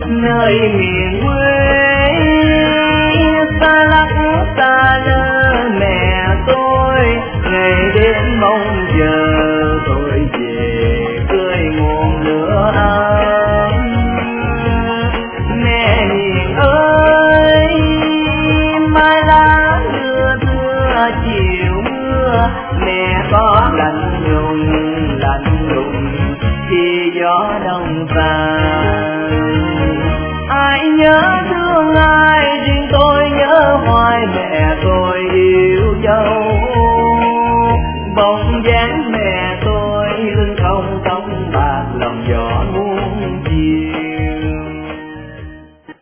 nơi miền quê xa lắc xa lơ mẹ tôi, ngày đêm mong chờ tôi về cười nguồn lửa ấm. Mẹ hiền ơi, mai lá đưa đưa chiều mưa, mẹ có lạnh lùng khi gió đông vàng. Ai nhớ thương ai, riêng tôi nhớ hoài mẹ tôi yêu dấu, bóng dáng